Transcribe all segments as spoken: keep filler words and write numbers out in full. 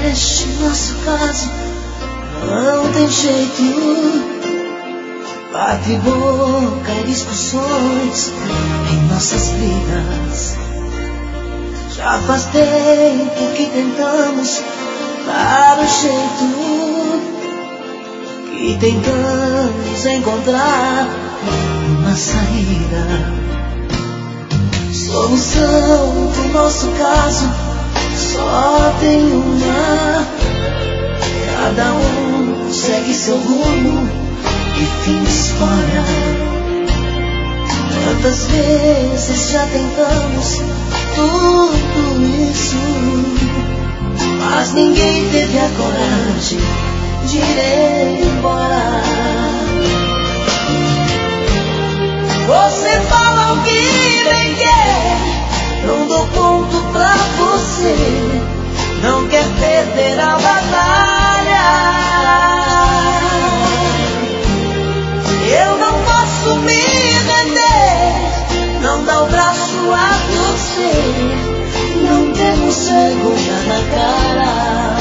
neste nosso caso não tem jeito. Bate boca e discussões em nossas brigas. Já faz tempo que tentamos dar um jeito, que tentamos encontrar uma saída. Solução do nosso caso só tem uma. Cada um segue seu rumo e fim de história. Tantas vezes já tentamos tudo isso, mas ninguém teve a coragem de ir embora. Você fala o que bem quer, não dou ponto pra você, não quer perder a batalha. Eu não posso me render, não dá o braço a torcer, não temos vergonha na cara.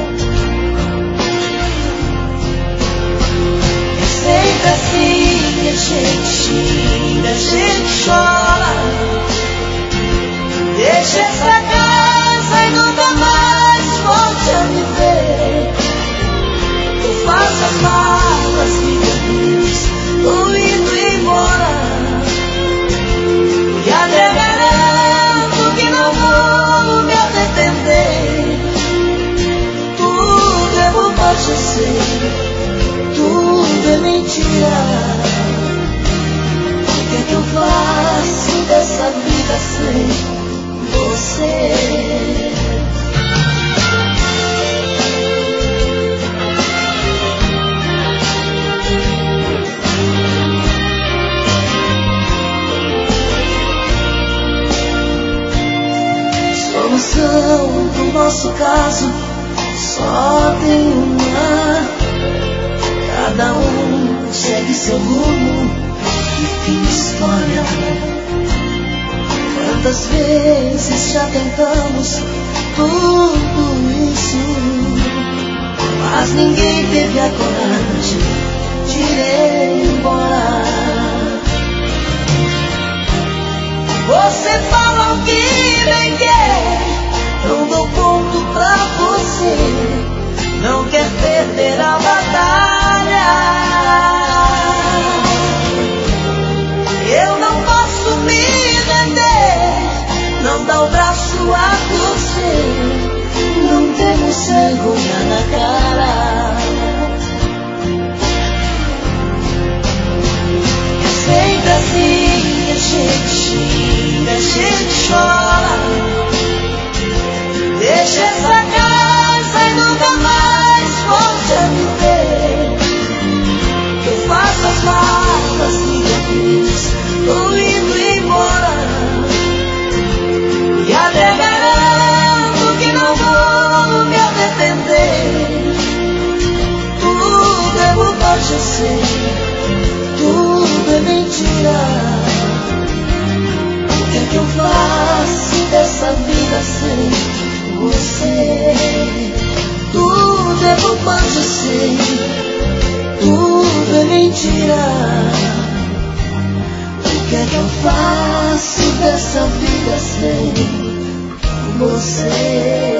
É sempre assim, a gente xinga, a gente chora, deixa essa casa e nunca mais volte a me ver. Tu faça as malas, diga adeus, tô indo embora, e até garanto que não vou me arrepender. Tudo é bobagem, eu sei, tudo é mentira. O que é que eu faço dessa vida sem você? Solução do nosso caso só tem uma. Cada um segue seu rumo e fim de história. Quantas vezes já tentamos tudo isso, mas ninguém teve a coragem de ir embora. Você fala o que bem quer, não dou ponto pra você, não quer perder a batalha. Eu não posso me render, não dá o braço a torcer, não temos vergonha na cara. É sempre assim, a gente xinga, a gente chora, deixa essa casa e nunca mais volte a me ver. Eu faço as malas, diga adeus, tô indo embora, e até garanto que não vou me arrepender. Tudo é bobagem, eu sei, tudo é mentira. O que é que eu faço dessa vida sem você? Tudo é bobagem, eu sei, tudo é mentira. O que é que eu faço dessa vida sem você?